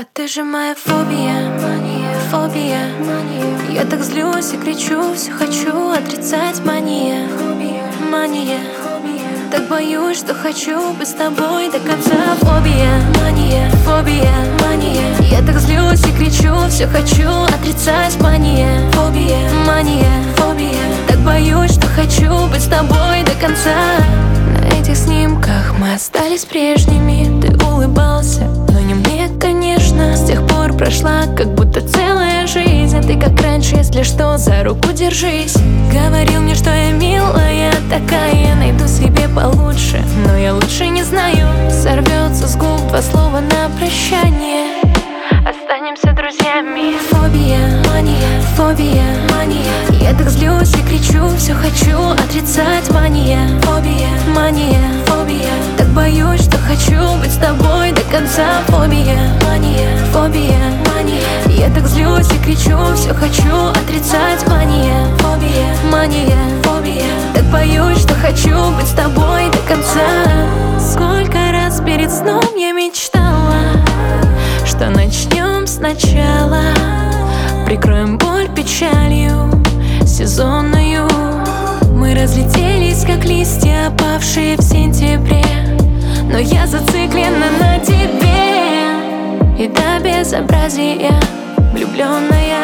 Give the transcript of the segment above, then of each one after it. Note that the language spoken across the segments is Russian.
ты же моя фобия, фобия. Я так злюсь и кричу, все хочу отрицать, мания, мания. Так боюсь, что хочу быть с тобой до конца. Фобия, мания, фобия, мания. Я так злюсь и кричу, все хочу отрицать, мания, фобия, мания, фобия. Так боюсь, что хочу быть с тобой до конца. На этих снимках мы остались прежними. Ты улыбался, но не мне, конечно. С тех пор прошла как будто целая жизнь. А ты как раньше, если что, за руку держись. Говорил мне, что я милая такая, найду себе получше, но я лучше не знаю. Сорвется с губ два слова на прощание. Останемся друзьями. Фобия, мания, фобия, мания. Я так злюсь и кричу, все хочу отрицать, мания, фобия, мания, фобия. Так боюсь, что хочу быть с тобой до конца. Фобия, мания, фобия, мания. Я так злюсь и кричу, все хочу отрицать, мания, фобия, мания, фобия. Так боюсь, что хочу быть с тобой до конца. Сколько раз перед сном я мечтала, что начнем сначала. Прикроем боль печалью сезонную. Мы разлетелись, как листья, опавшие в сентябре. Но я зациклена на тебе, и до безобразия влюбленная.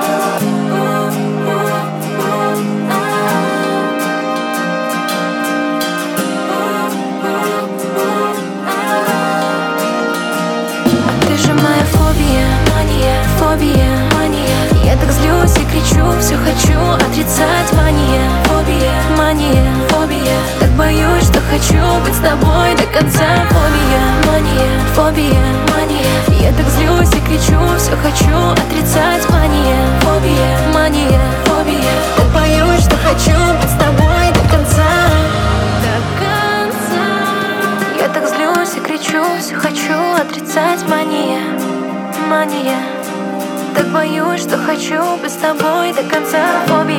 Ты же моя фобия, мания, фобия, мания. Я так злюсь и кричу, все хочу отрицать, мания, фобия, мания, фобия. Так боюсь, что хочу быть с тобой до конца. Фобия, мания, фобия, мания. Я так злюсь и кричу, все хочу отрицать, мания, фобия, мания, фобия. Так боюсь, что хочу быть с тобой до конца. До конца. Я так злюсь и кричу, все хочу отрицать, мания, мания. Так боюсь, что хочу быть с тобой до конца. Фобия.